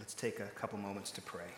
Let's take a couple moments to pray.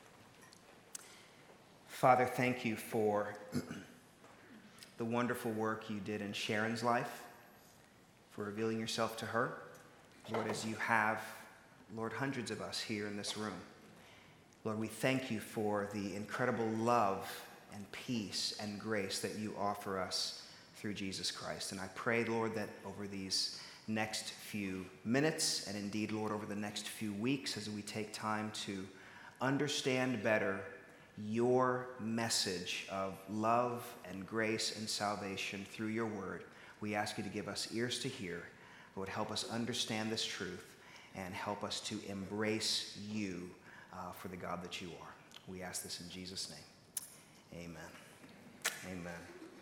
Father, thank you for the wonderful work you did in Sharon's life, for revealing yourself to her. Lord, as you have, Lord, hundreds of us here in this room. Lord, we thank you for the incredible love and peace and grace that you offer us through Jesus Christ. And I pray, Lord, that over these next few minutes, and indeed, Lord, over the next few weeks, as we take time to understand better your message of love and grace and salvation through your word, we ask you to give us ears to hear. Lord, help us understand this truth and help us to embrace you for the God that you are. We ask this in Jesus' name. Amen. Amen.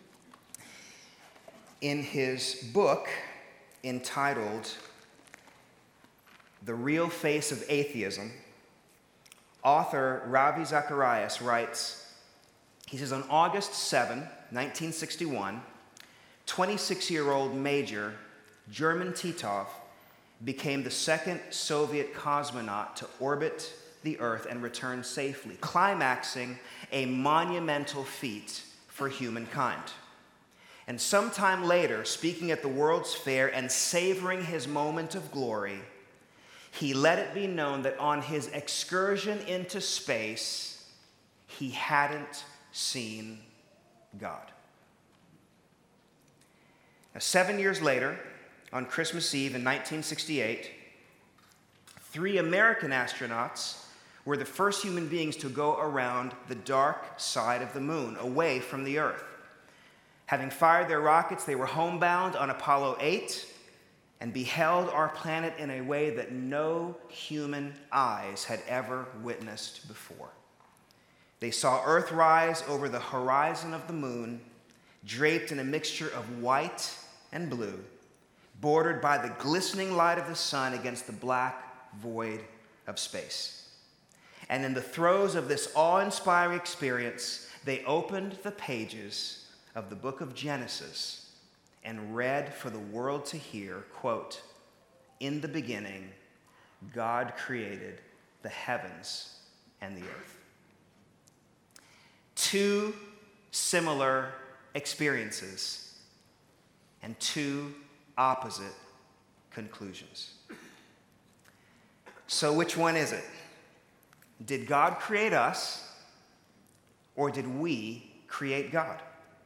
In his book entitled The Real Face of Atheism, author Ravi Zacharias writes, he says, on August 7, 1961, 26-year-old Major German Titov became the second Soviet cosmonaut to orbit the Earth and return safely, climaxing a monumental feat for humankind. And sometime later, speaking at the World's Fair and savoring his moment of glory, he let it be known that on his excursion into space, he hadn't seen God. Now, 7 years later, on Christmas Eve in 1968, 3 American astronauts were the first human beings to go around the dark side of the moon, away from the Earth. Having fired their rockets, they were homebound on Apollo 8 and beheld our planet in a way that no human eyes had ever witnessed before. They saw Earth rise over the horizon of the moon, draped in a mixture of white and blue, bordered by the glistening light of the sun against the black void of space. And in the throes of this awe-inspiring experience, they opened the pages of the book of Genesis and read for the world to hear, quote, "In the beginning, God created the heavens and the earth." 2 similar experiences and 2 opposite conclusions. So which one is it? Did God create us, or did we create God?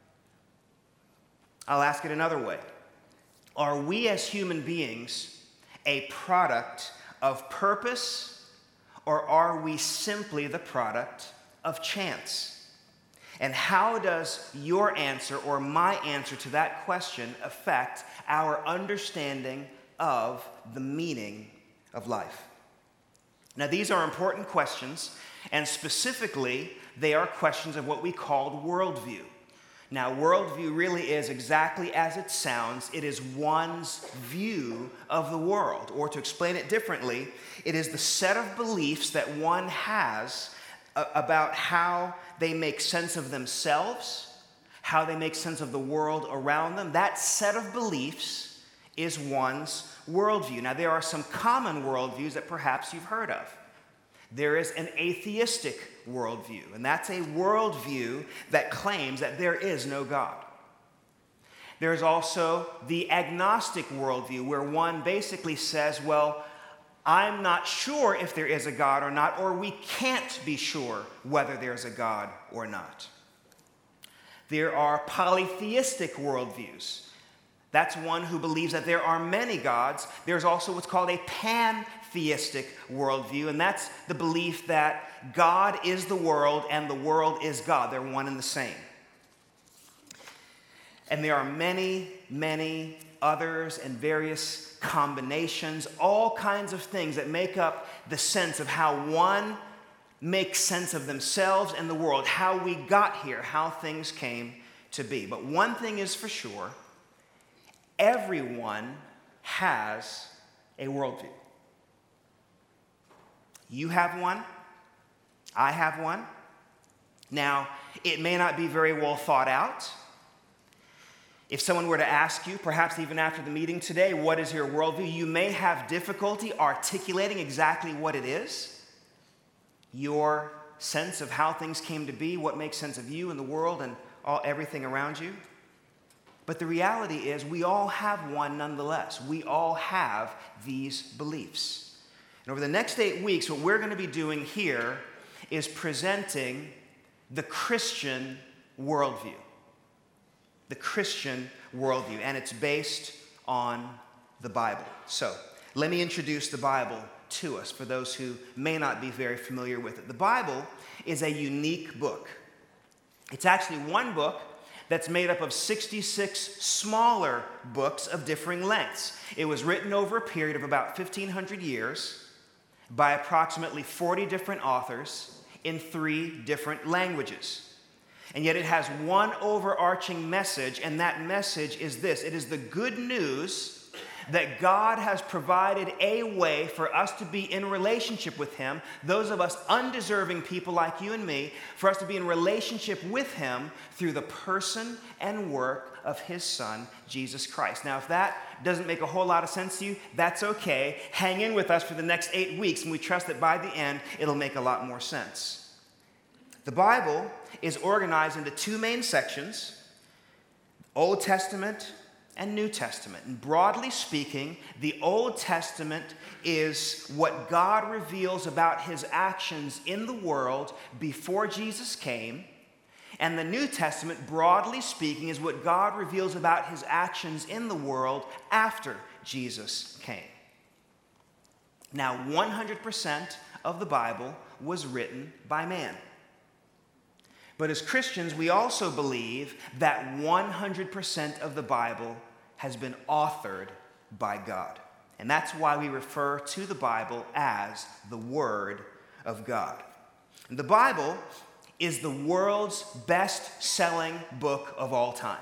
I'll ask it another way. Are we as human beings a product of purpose, or are we simply the product of chance? And how does your answer or my answer to that question affect our understanding of the meaning of life? Now, these are important questions, and specifically, they are questions of what we call worldview. Now, worldview really is exactly as it sounds. It is one's view of the world. Or to explain it differently, it is the set of beliefs that one has about how they make sense of themselves, how they make sense of the world around them. That set of beliefs is one's worldview. Now, there are some common worldviews that perhaps you've heard of. There is an atheistic worldview, and that's a worldview that claims that there is no God. There's also the agnostic worldview, where one basically says, well, I'm not sure if there is a God or not, or we can't be sure whether there's a God or not. There are polytheistic worldviews. That's one who believes that there are many gods. There's also what's called a pantheistic worldview, and that's the belief that God is the world and the world is God. They're one and the same. And there are many, many others and various combinations, all kinds of things that make up the sense of how one makes sense of themselves and the world, how we got here, how things came to be. But one thing is for sure, everyone has a worldview. You have one. I have one. Now, it may not be very well thought out. If someone were to ask you, perhaps even after the meeting today, what is your worldview, you may have difficulty articulating exactly what it is. your sense of how things came to be, what makes sense of you and the world and everything around you. But the reality is we all have one nonetheless. We all have these beliefs. And over the next 8 weeks, what we're going to be doing here is presenting the Christian worldview. The Christian worldview, and it's based on the Bible. So, let me introduce the Bible to us for those who may not be very familiar with it. The Bible is a unique book. It's actually one book that's made up of 66 smaller books of differing lengths. It was written over a period of about 1,500 years by approximately 40 different authors in 3 different languages. And yet it has one overarching message, and that message is this. It is the good news that God has provided a way for us to be in relationship with Him, those of us undeserving people like you and me, for us to be in relationship with Him through the person and work of His Son, Jesus Christ. Now, if that doesn't make a whole lot of sense to you, that's okay. Hang in with us for the next 8 weeks, and we trust that by the end, it'll make a lot more sense. The Bible is organized into 2 main sections, Old Testament and New Testament. And broadly speaking, the Old Testament is what God reveals about His actions in the world before Jesus came. And the New Testament, broadly speaking, is what God reveals about His actions in the world after Jesus came. Now, 100% of the Bible was written by man. But as Christians, we also believe that 100% of the Bible has been authored by God. And that's why we refer to the Bible as the Word of God. And the Bible is the world's best-selling book of all time.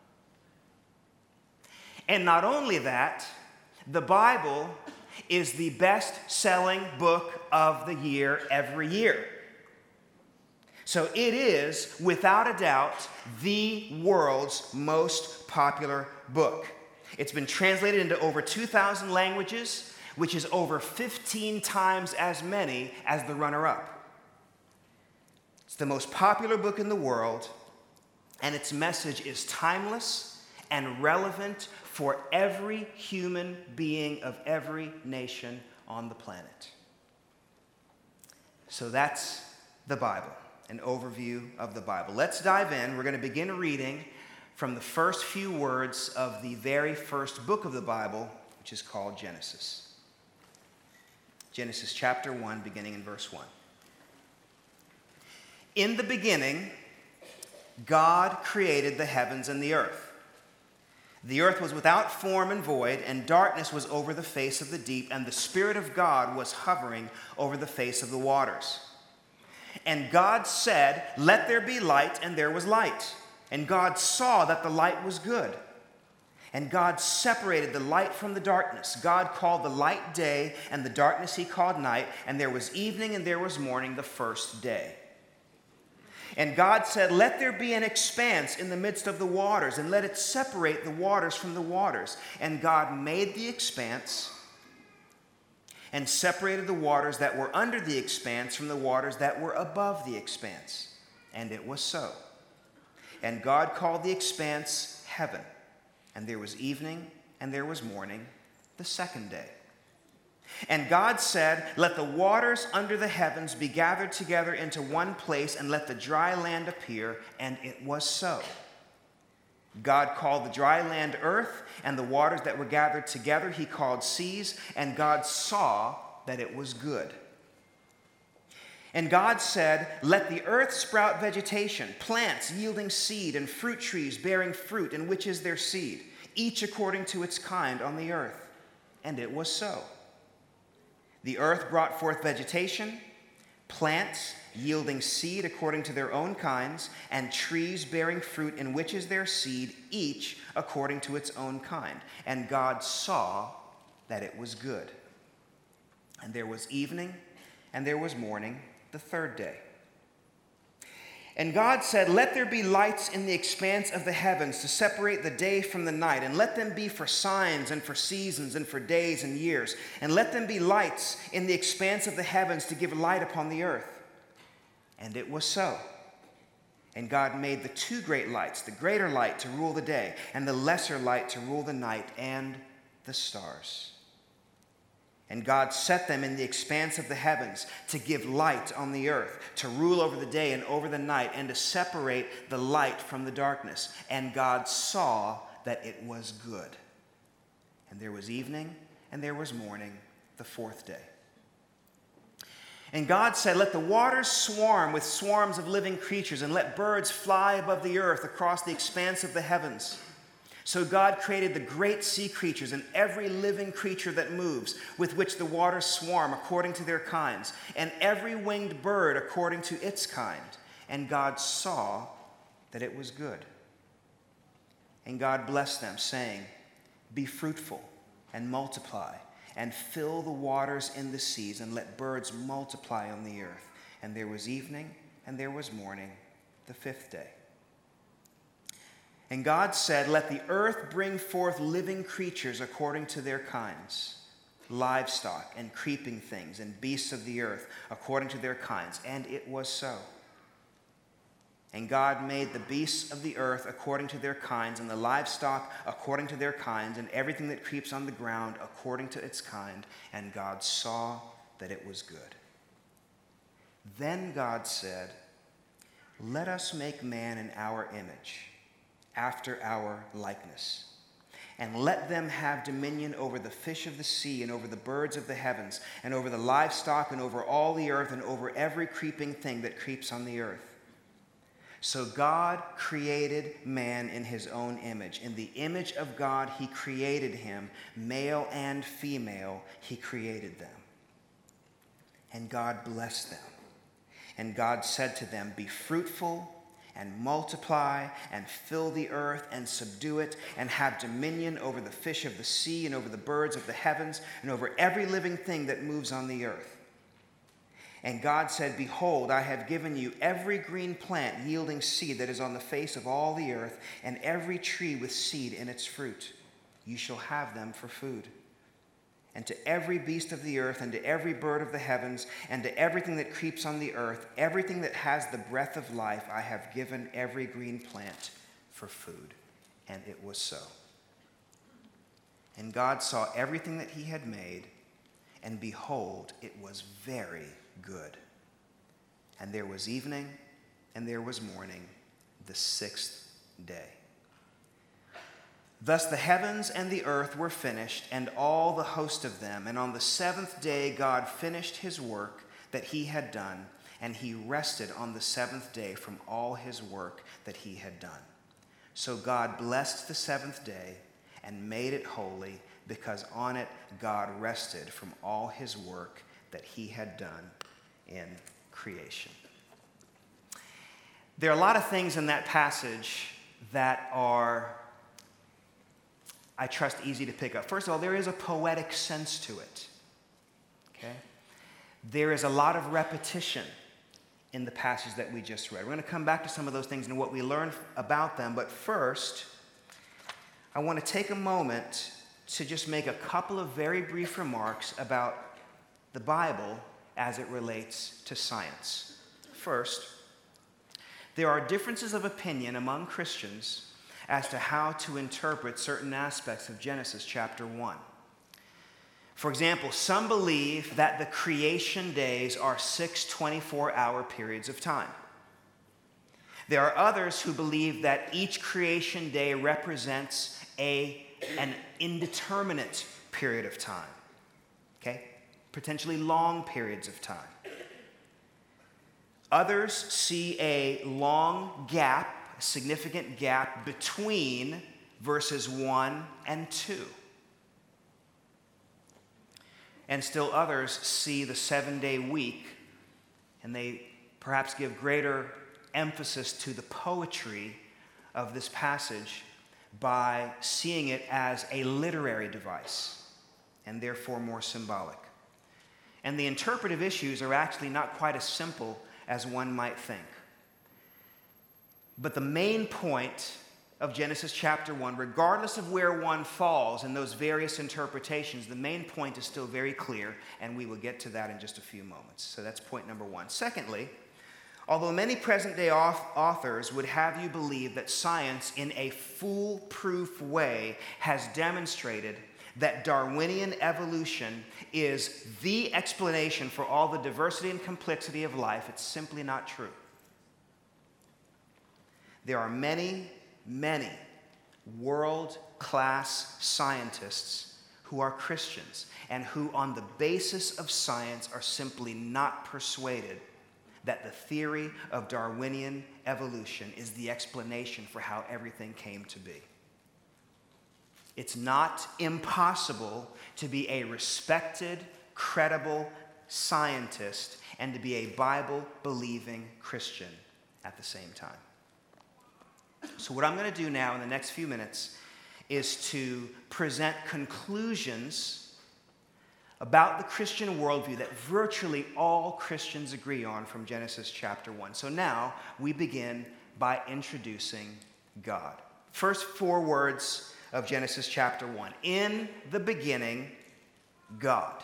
And not only that, the Bible is the best-selling book of the year every year. So it is, without a doubt, the world's most popular book. It's been translated into over 2,000 languages, which is over 15 times as many as the runner-up. It's the most popular book in the world, and its message is timeless and relevant for every human being of every nation on the planet. So that's the Bible. An overview of the Bible. Let's dive in. We're going to begin reading from the first few words of the very first book of the Bible, which is called Genesis. Genesis chapter 1, beginning in verse 1. In the beginning, God created the heavens and the earth. The earth was without form and void, and darkness was over the face of the deep, and the Spirit of God was hovering over the face of the waters. And God said, "Let there be light," and there was light. And God saw that the light was good. And God separated the light from the darkness. God called the light day, and the darkness He called night. And there was evening and there was morning the first day. And God said, "Let there be an expanse in the midst of the waters, and let it separate the waters from the waters." And God made the expanse and separated the waters that were under the expanse from the waters that were above the expanse. And it was so. And God called the expanse heaven. And there was evening and there was morning the second day. And God said, "Let the waters under the heavens be gathered together into one place, and let the dry land appear." And it was so. God called the dry land earth, and the waters that were gathered together He called seas, and God saw that it was good. And God said, "Let the earth sprout vegetation, plants yielding seed, and fruit trees bearing fruit, in which is their seed, each according to its kind on the earth." And it was so. The earth brought forth vegetation, plants yielding seed according to their own kinds, and trees bearing fruit, in which is their seed, each according to its own kind. And God saw that it was good. And there was evening and there was morning the third day. And God said, "Let there be lights in the expanse of the heavens to separate the day from the night, and let them be for signs and for seasons and for days and years. And let them be lights in the expanse of the heavens to give light upon the earth. And it was so. And God made the two great lights, the greater light to rule the day, and the lesser light to rule the night, and the stars. And God set them in the expanse of the heavens to give light on the earth, to rule over the day and over the night, and to separate the light from the darkness. And God saw that it was good. And there was evening, and there was morning, the fourth day. And God said, let the waters swarm with swarms of living creatures, and let birds fly above the earth across the expanse of the heavens. So God created the great sea creatures and every living creature that moves, with which the waters swarm according to their kinds, and every winged bird according to its kind. And God saw that it was good. And God blessed them, saying, be fruitful and multiply, and fill the waters in the seas, and let birds multiply on the earth. And there was evening, and there was morning, the fifth day. And God said, let the earth bring forth living creatures according to their kinds, livestock and creeping things, and beasts of the earth according to their kinds. And it was so. And God made the beasts of the earth according to their kinds, and the livestock according to their kinds, and everything that creeps on the ground according to its kind. And God saw that it was good. Then God said, let us make man in our image, after our likeness, and let them have dominion over the fish of the sea, and over the birds of the heavens, and over the livestock, and over all the earth, and over every creeping thing that creeps on the earth. So God created man in his own image. In the image of God he created him, male and female he created them. And God blessed them. And God said to them, be fruitful and multiply and fill the earth and subdue it, and have dominion over the fish of the sea, and over the birds of the heavens, and over every living thing that moves on the earth. And God said, behold, I have given you every green plant yielding seed that is on the face of all the earth, and every tree with seed in its fruit. You shall have them for food. And to every beast of the earth, and to every bird of the heavens, and to everything that creeps on the earth, everything that has the breath of life, I have given every green plant for food. And it was so. And God saw everything that he had made, and behold, it was very good. And there was evening, and there was morning, the sixth day. Thus the heavens and the earth were finished, and all the host of them. And on the seventh day God finished his work that he had done, and he rested on the seventh day from all his work that he had done. So God blessed the seventh day and made it holy, because on it God rested from all his work that he had done in creation. There are a lot of things in that passage that are, I trust, easy to pick up. First of all, there is a poetic sense to it. Okay? There is a lot of repetition in the passage that we just read. We're going to come back to some of those things and what we learned about them, but first, I want to take a moment to just make a couple of very brief remarks about the Bible as it relates to science. First, there are differences of opinion among Christians as to how to interpret certain aspects of Genesis chapter 1. For example, some believe that the creation days are 6 24-hour periods of time. There are others who believe that each creation day represents an indeterminate period of time, okay? Potentially long periods of time. Others see a long gap, a significant gap between verses 1 and 2. And still others see the 7-day week, and they perhaps give greater emphasis to the poetry of this passage by seeing it as a literary device and therefore more symbolic. And the interpretive issues are actually not quite as simple as one might think. But the main point of Genesis chapter 1, regardless of where one falls in those various interpretations, the main point is still very clear, and we will get to that in just a few moments. So that's point number one. Secondly, Although many present-day authors would have you believe that science, in a foolproof way, has demonstrated that Darwinian evolution is the explanation for all the diversity and complexity of life, it's simply not true. There are many, many world-class scientists who are Christians and who, on the basis of science, are simply not persuaded that the theory of Darwinian evolution is the explanation for how everything came to be. It's not impossible to be a respected, credible scientist and to be a Bible-believing Christian at the same time. So what I'm going to do now in the next few minutes is to present conclusions about the Christian worldview that virtually all Christians agree on from Genesis chapter 1. So now we begin by introducing God. First 4 words of Genesis chapter 1. In the beginning, God.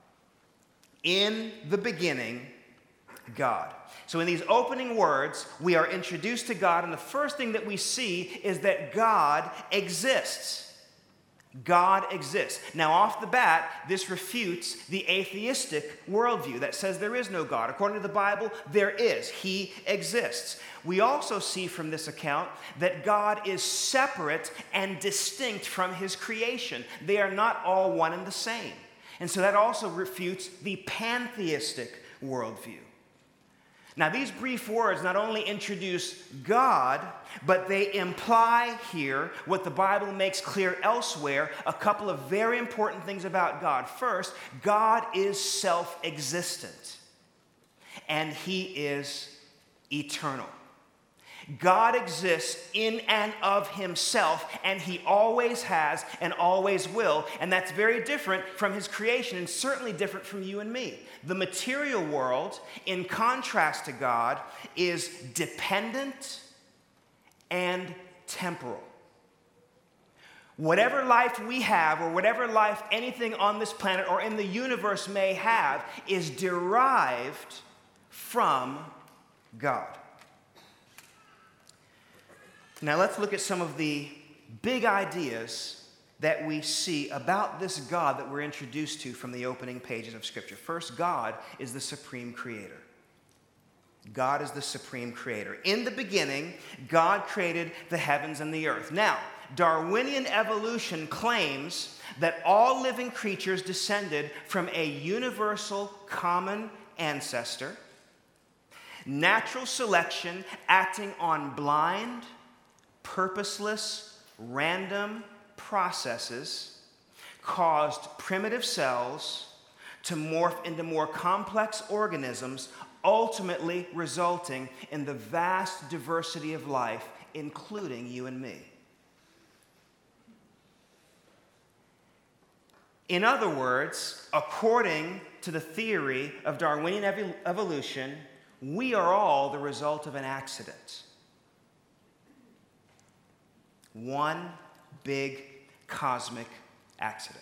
In the beginning, God. So in these opening words, we are introduced to God, and the first thing that we see is that God exists. God exists. Now, off the bat, this refutes the atheistic worldview that says there is no God. According to the Bible, there is. He exists. We also see from this account that God is separate and distinct from his creation. They are not all one and the same. And so that also refutes the pantheistic worldview. Now, these brief words not only introduce God, but they imply here what the Bible makes clear elsewhere, a couple of very important things about God. First, God is self-existent, and he is eternal. God exists in and of himself, and he always has and always will, and that's very different from his creation and certainly different from you and me. The material world, in contrast to God, is dependent and temporal. Whatever life we have, or whatever life anything on this planet or in the universe may have, is derived from God. Now let's look at some of the big ideas that we see about this God that we're introduced to from the opening pages of Scripture. First, God is the supreme creator. God is the supreme creator. In the beginning, God created the heavens and the earth. Now, Darwinian evolution claims that all living creatures descended from a universal common ancestor. Natural selection acting on blind, purposeless, random processes caused primitive cells to morph into more complex organisms, ultimately resulting in the vast diversity of life, including you and me. In other words, according to the theory of Darwinian evolution, we are all the result of an accident. One big cosmic accident.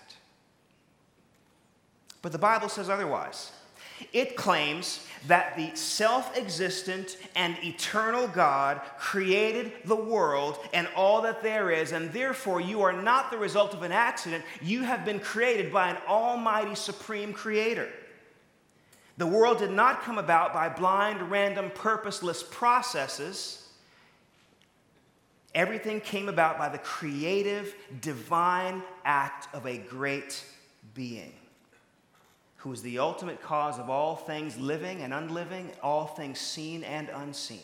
But the Bible says otherwise. It claims that the self-existent and eternal God created the world and all that there is, and therefore you are not the result of an accident. You have been created by an almighty supreme creator. The world did not come about by blind, random, purposeless processes. Everything came about by the creative, divine act of a great being who is the ultimate cause of all things living and unliving, all things seen and unseen.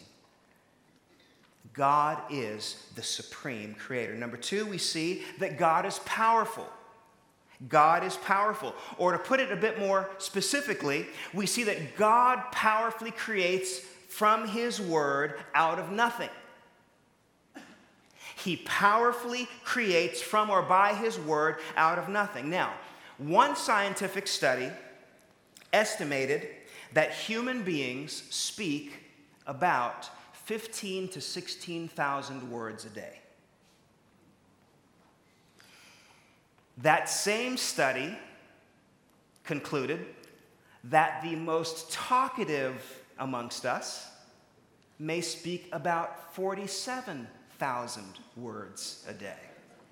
God is the supreme creator. Number 2, we see that God is powerful. God is powerful. Or to put it a bit more specifically, we see that God powerfully creates from his word out of nothing. He powerfully creates from or by his word out of nothing. Now, one scientific study estimated that human beings speak about 15 to 16,000 words a day. That same study concluded that the most talkative amongst us may speak about 47,000 words a day.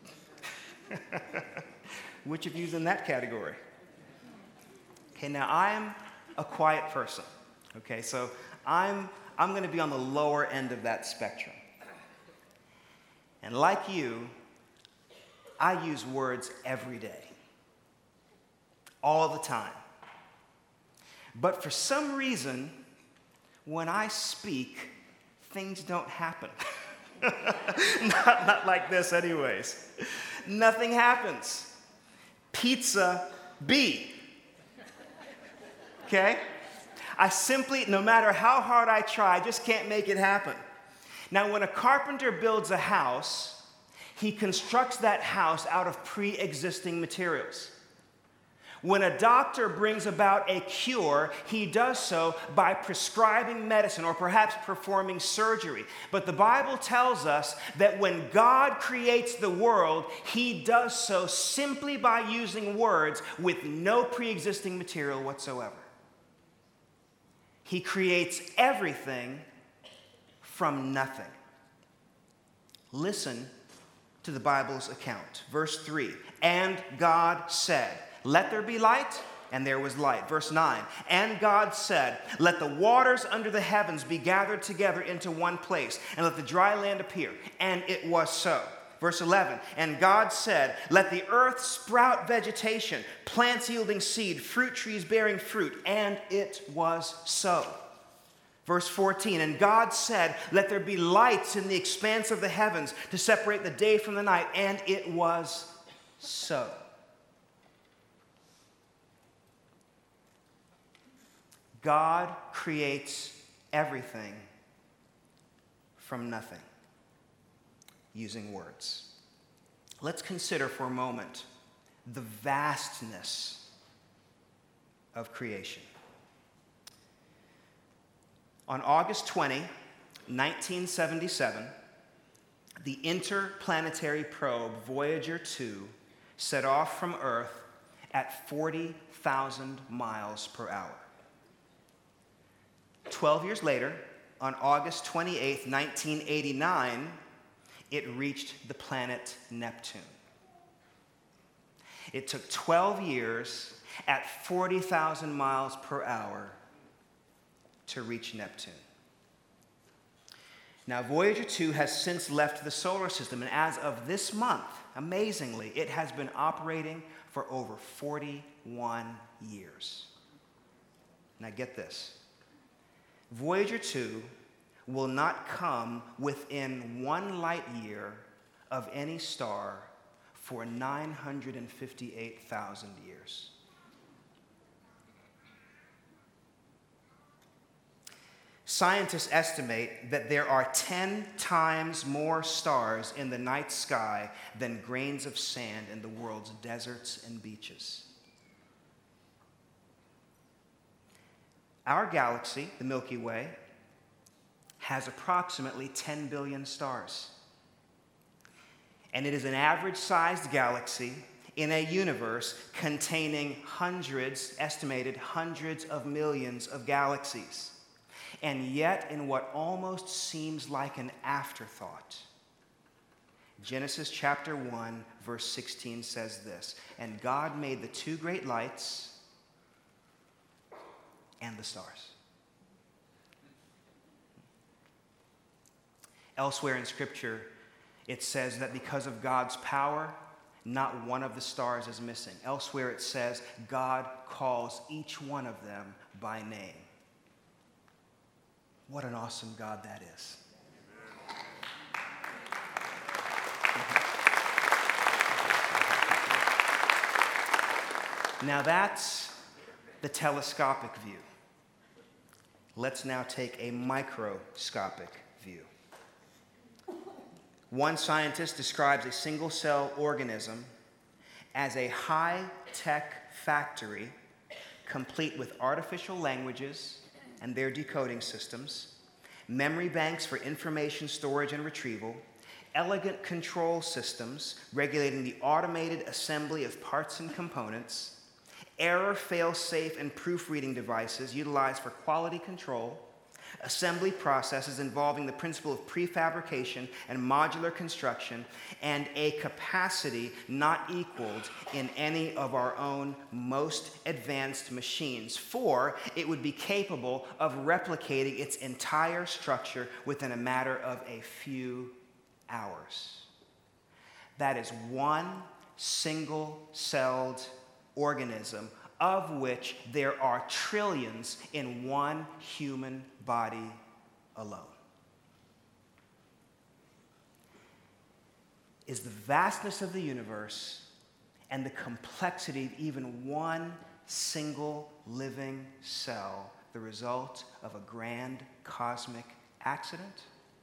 Which of you is in that category? Okay, now I'm a quiet person. Okay, so I'm going to be on the lower end of that spectrum. And like you, I use words every day, all the time. But for some reason, when I speak, things don't happen. not like this anyways. Nothing happens. Pizza B. Okay? I simply, no matter how hard I try, I just can't make it happen. Now, when a carpenter builds a house, he constructs that house out of pre-existing materials. When a doctor brings about a cure, he does so by prescribing medicine or perhaps performing surgery. But the Bible tells us that when God creates the world, he does so simply by using words with no pre-existing material whatsoever. He creates everything from nothing. Listen to the Bible's account. Verse 3, and God said, let there be light, and there was light. Verse 9, and God said, let the waters under the heavens be gathered together into one place, and let the dry land appear. And it was so. Verse 11, and God said, let the earth sprout vegetation, plants yielding seed, fruit trees bearing fruit. And it was so. Verse 14, and God said, let there be lights in the expanse of the heavens to separate the day from the night. And it was so. God creates everything from nothing using words. Let's consider for a moment the vastness of creation. On August 20, 1977, the interplanetary probe Voyager 2 set off from Earth at 40,000 miles per hour. 12 years later, on August 28, 1989, it reached the planet Neptune. It took 12 years at 40,000 miles per hour to reach Neptune. Now, Voyager 2 has since left the solar system, and as of this month, amazingly, it has been operating for over 41 years. Now, get this. Voyager 2 will not come within 1 light year of any star for 958,000 years. Scientists estimate that there are 10 times more stars in the night sky than grains of sand in the world's deserts and beaches. Our galaxy, the Milky Way, has approximately 10 billion stars. And it is an average-sized galaxy in a universe containing estimated hundreds of millions of galaxies. And yet, in what almost seems like an afterthought, Genesis chapter 1, verse 16 says this, and God made the 2 great lights and the stars. Elsewhere in Scripture, it says that because of God's power, not one of the stars is missing. Elsewhere it says God calls each one of them by name. What an awesome God that is. Now that's the telescopic view. Let's now take a microscopic view. One scientist describes a single-cell organism as a high-tech factory complete with artificial languages and their decoding systems, memory banks for information storage and retrieval, elegant control systems regulating the automated assembly of parts and components, error, fail-safe, and proofreading devices utilized for quality control, assembly processes involving the principle of prefabrication and modular construction, and a capacity not equaled in any of our own most advanced machines, for it would be capable of replicating its entire structure within a matter of a few hours. That is one single-celled organism, of which there are trillions in one human body alone. Is the vastness of the universe and the complexity of even one single living cell the result of a grand cosmic accident?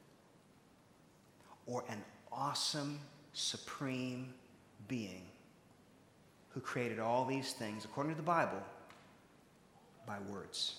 Or an awesome, supreme being who created all these things, according to the Bible, by words?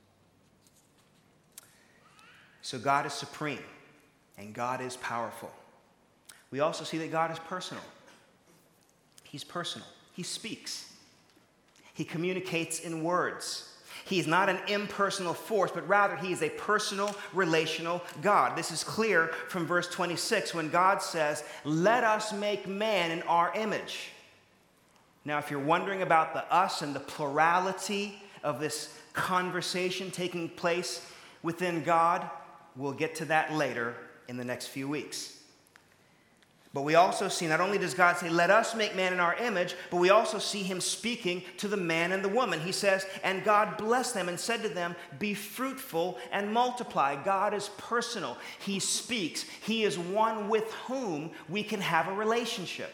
So God is supreme, and God is powerful. We also see that God is personal. He's personal. He speaks. He communicates in words. He is not an impersonal force, but rather he is a personal, relational God. This is clear from verse 26 when God says, "Let us make man in our image." Now, if you're wondering about the us and the plurality of this conversation taking place within God, we'll get to that later in the next few weeks. But we also see, not only does God say, "Let us make man in our image," but we also see him speaking to the man and the woman. He says, "And God blessed them and said to them, 'Be fruitful and multiply.'" God is personal. He speaks. He is one with whom we can have a relationship.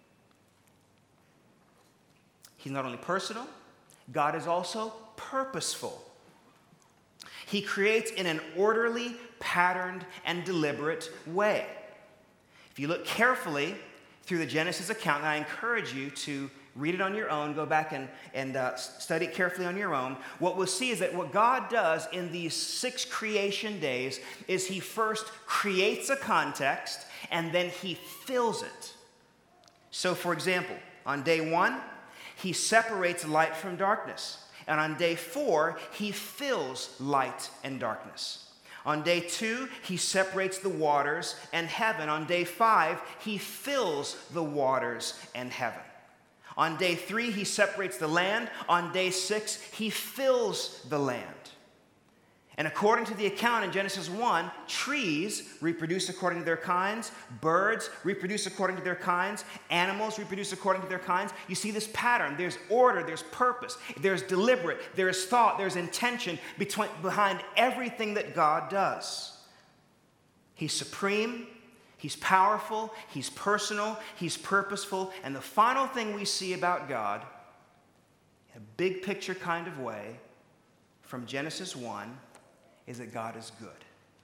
He's not only personal, God is also purposeful. He creates in an orderly, patterned, and deliberate way. If you look carefully through the Genesis account, and I encourage you to read it on your own, go back and study it carefully on your own, what we'll see is that what God does in these 6 creation days is he first creates a context, and then he fills it. So, for example, on day 1, he separates light from darkness. And on day 4, he fills light and darkness. On day 2, he separates the waters and heaven. On day 5, he fills the waters and heaven. On day 3, he separates the land. On day 6, he fills the land. And according to the account in Genesis 1, trees reproduce according to their kinds, birds reproduce according to their kinds, animals reproduce according to their kinds. You see this pattern. There's order, there's purpose, there's deliberate, there's thought, there's intention behind everything that God does. He's supreme, he's powerful, he's personal, he's purposeful, and the final thing we see about God, in a big picture kind of way, from Genesis 1, is that God is good.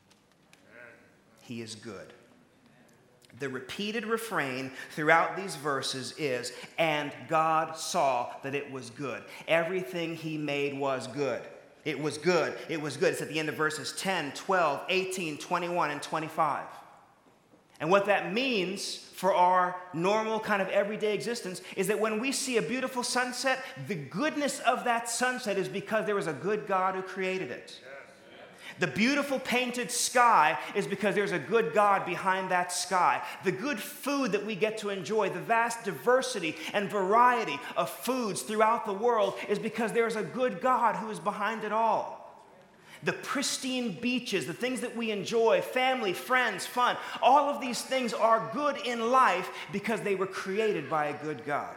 He is good. The repeated refrain throughout these verses is, "And God saw that it was good." Everything he made was good. It was good. It was good. It's at the end of verses 10, 12, 18, 21, and 25. And what that means for our normal kind of everyday existence is that when we see a beautiful sunset, the goodness of that sunset is because there was a good God who created it. The beautiful painted sky is because there's a good God behind that sky. The good food that we get to enjoy, the vast diversity and variety of foods throughout the world is because there's a good God who is behind it all. The pristine beaches, the things that we enjoy, family, friends, fun, all of these things are good in life because they were created by a good God.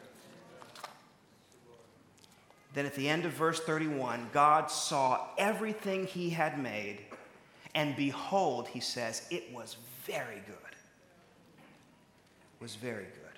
Then at the end of verse 31, God saw everything he had made, and behold, he says, it was very good. It was very good.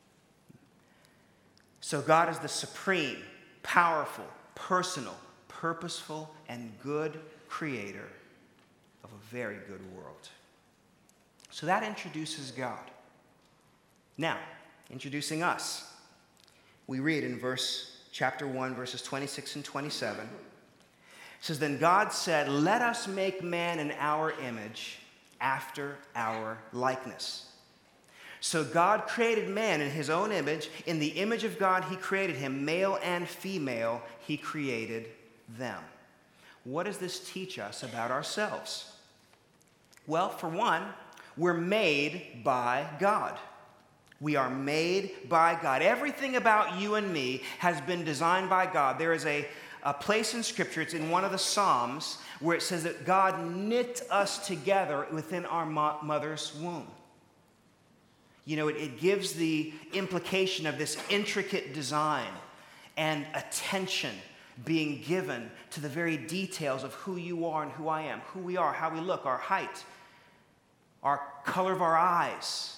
So God is the supreme, powerful, personal, purposeful, and good creator of a very good world. So that introduces God. Now, introducing us. We read in chapter 1, verses 26 and 27. It says, "Then God said, 'Let us make man in our image, after our likeness.' So God created man in his own image. In the image of God he created him. Male and female he created them." what does this teach us about ourselves? Well, for one, we're made by God. We are made by God. Everything about you and me has been designed by God. There is a place in Scripture, it's in one of the Psalms, where it says that God knit us together within our mother's womb. You know, it gives the implication of this intricate design and attention being given to the very details of who you are and who I am, who we are, how we look, our height, our color of our eyes.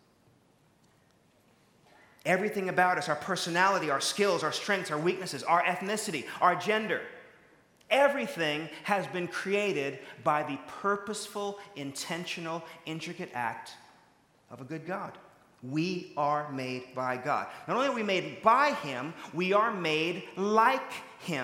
Everything about us, our personality, our skills, our strengths, our weaknesses, our ethnicity, our gender. Everything has been created by the purposeful, intentional, intricate act of a good God. We are made by God. Not only are we made by Him, we are made like Him.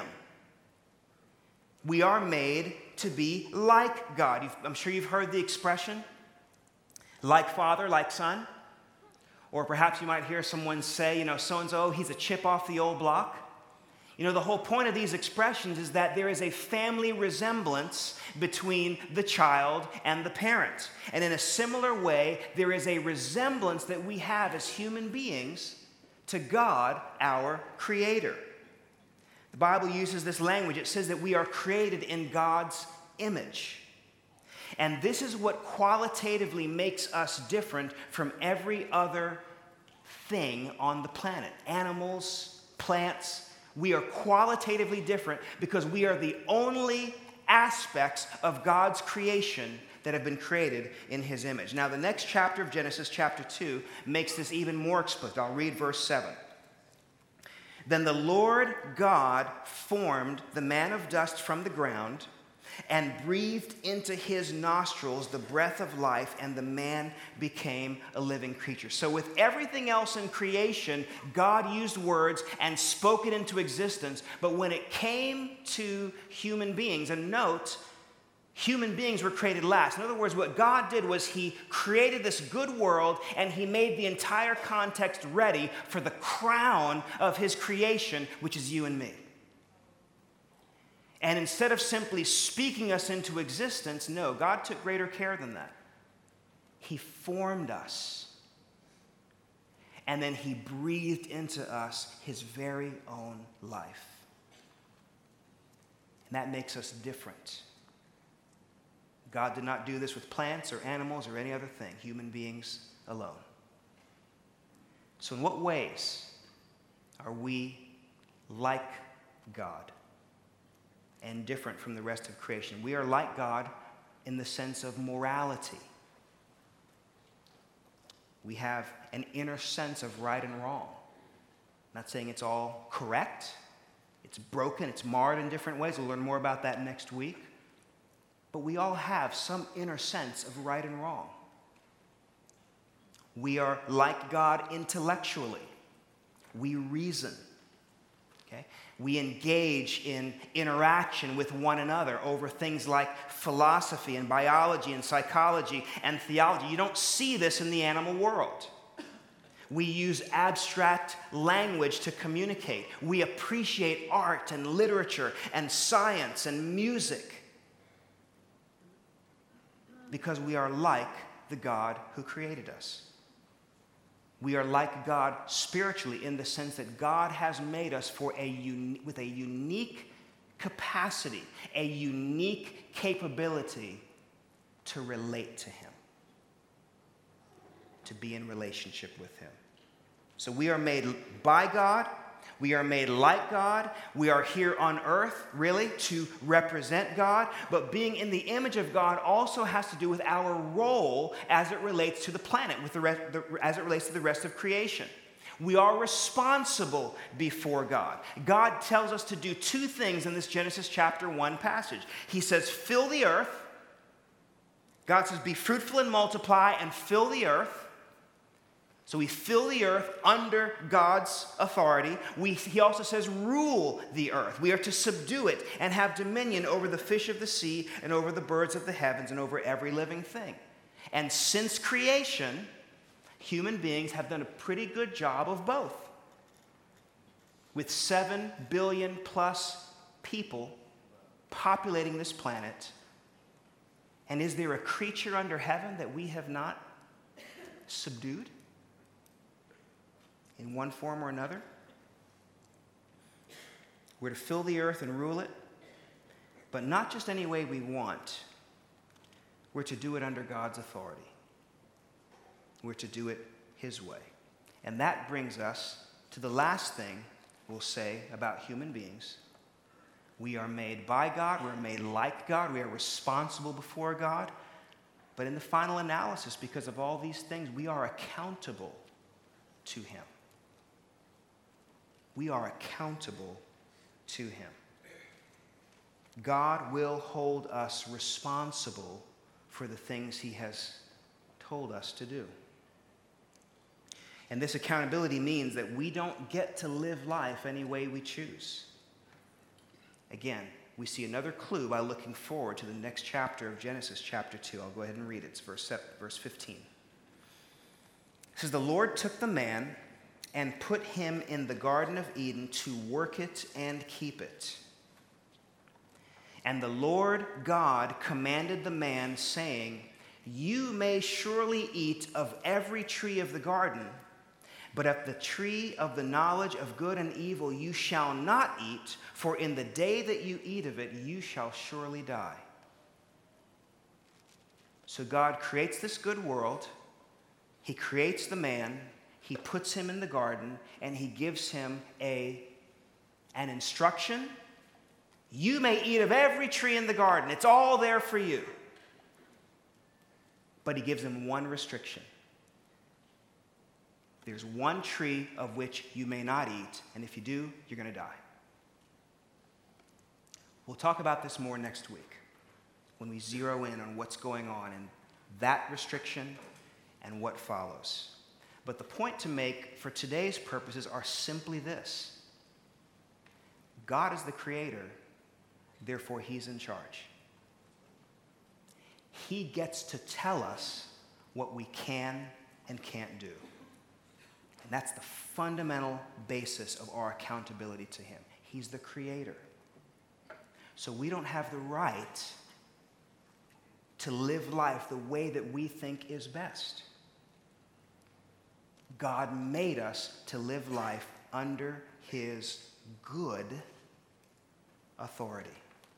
We are made to be like God. I'm sure you've heard the expression, like Father, like Son. Or perhaps you might hear someone say, so-and-so, he's a chip off the old block. The whole point of these expressions is that there is a family resemblance between the child and the parent. And in a similar way, there is a resemblance that we have as human beings to God, our Creator. The Bible uses this language. It says that we are created in God's image. And this is what qualitatively makes us different from every other thing on the planet. Animals, plants. We are qualitatively different because we are the only aspects of God's creation that have been created in His image. Now, the next chapter of Genesis, chapter 2, makes this even more explicit. I'll read verse 7. Then the Lord God formed the man of dust from the ground and breathed into his nostrils the breath of life, and the man became a living creature. So with everything else in creation, God used words and spoke it into existence. But when it came to human beings, and note, human beings were created last. In other words, what God did was He created this good world, and He made the entire context ready for the crown of His creation, which is you and me. And instead of simply speaking us into existence, no, God took greater care than that. He formed us. And then He breathed into us His very own life. And that makes us different. God did not do this with plants or animals or any other thing, human beings alone. So in what ways are we like God and different from the rest of creation? We are like God in the sense of morality. We have an inner sense of right and wrong. I'm not saying it's all correct. It's broken. It's marred in different ways. We'll learn more about that next week. But we all have some inner sense of right and wrong. We are like God intellectually. We reason. Okay? We engage in interaction with one another over things like philosophy and biology and psychology and theology. You don't see this in the animal world. We use abstract language to communicate. We appreciate art and literature and science and music because we are like the God who created us. We are like God spiritually in the sense that God has made us with a unique capacity, a unique capability to relate to Him, to be in relationship with Him. So we are made by God. We are made like God. We are here on earth, really, to represent God. But being in the image of God also has to do with our role as it relates to the planet, as it relates to the rest of creation. We are responsible before God. God tells us to do two things in this Genesis chapter 1 passage. He says, fill the earth. God says, be fruitful and multiply and fill the earth. So we fill the earth under God's authority. He also says, rule the earth. We are to subdue it and have dominion over the fish of the sea and over the birds of the heavens and over every living thing. And since creation, human beings have done a pretty good job of both. With 7 billion plus people populating this planet. And is there a creature under heaven that we have not subdued in one form or another? We're to fill the earth and rule it, but not just any way we want. We're to do it under God's authority. We're to do it His way. And that brings us to the last thing we'll say about human beings. We are made by God. We're made like God. We are responsible before God. But in the final analysis, because of all these things, we are accountable to Him. We are accountable to Him. God will hold us responsible for the things He has told us to do. And this accountability means that we don't get to live life any way we choose. Again, we see another clue by looking forward to the next chapter of Genesis, chapter 2. I'll go ahead and read it. It's verse 15. It says, "The Lord took the man and put him in the Garden of Eden to work it and keep it. And the Lord God commanded the man, saying, 'You may surely eat of every tree of the garden, but of the tree of the knowledge of good and evil you shall not eat, for in the day that you eat of it, you shall surely die.'" So God creates this good world. He creates the man. He puts him in the garden, and He gives him an instruction. You may eat of every tree in the garden. It's all there for you. But He gives him one restriction. There's one tree of which you may not eat, and if you do, you're going to die. We'll talk about this more next week when we zero in on what's going on in that restriction and what follows. But the point to make for today's purposes are simply this: God is the creator, therefore He's in charge. He gets to tell us what we can and can't do. And that's the fundamental basis of our accountability to Him. He's the creator. So we don't have the right to live life the way that we think is best. God made us to live life under His good authority.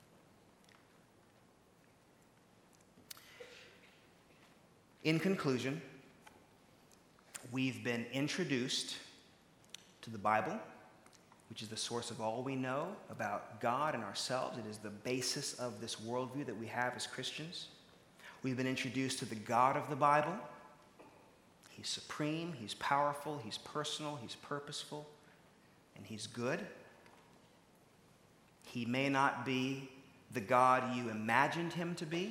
In conclusion, we've been introduced to the Bible, which is the source of all we know about God and ourselves. It is the basis of this worldview that we have as Christians. We've been introduced to the God of the Bible. He's supreme, He's powerful, He's personal, He's purposeful, and He's good. He may not be the God you imagined Him to be,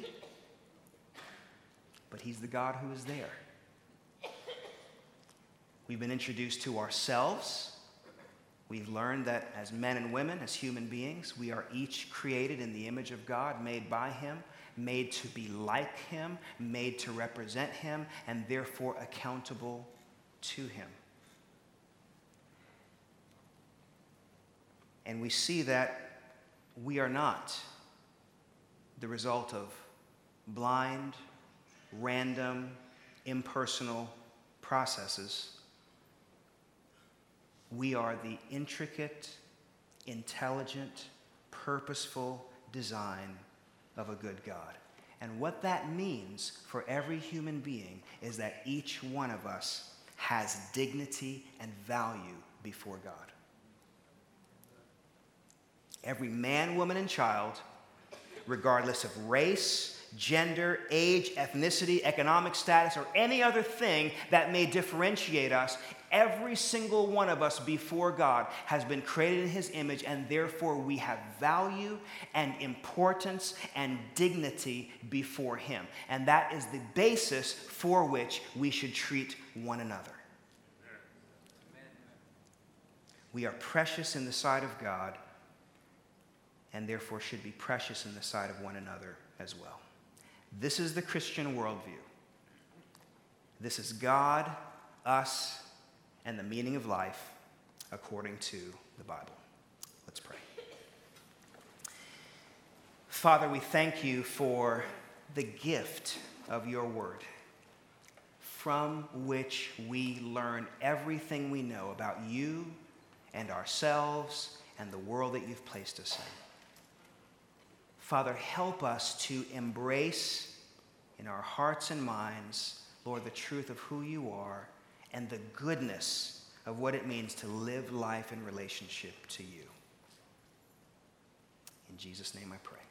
but He's the God who is there. We've been introduced to ourselves. We've learned that as men and women, as human beings, we are each created in the image of God, made by Him, made to be like Him, made to represent Him, and therefore accountable to Him. And we see that we are not the result of blind, random, impersonal processes. We are the intricate, intelligent, purposeful design of a good God. And what that means for every human being is that each one of us has dignity and value before God. Every man, woman, and child, regardless of race, gender, age, ethnicity, economic status, or any other thing that may differentiate us, every single one of us before God has been created in His image, and therefore we have value and importance and dignity before Him. And that is the basis for which we should treat one another. We are precious in the sight of God, and therefore should be precious in the sight of one another as well. This is the Christian worldview. This is God, us, and the meaning of life according to the Bible. Let's pray. Father, we thank you for the gift of your word, from which we learn everything we know about you and ourselves and the world that you've placed us in. Father, help us to embrace in our hearts and minds, Lord, the truth of who you are and the goodness of what it means to live life in relationship to you. In Jesus' name I pray.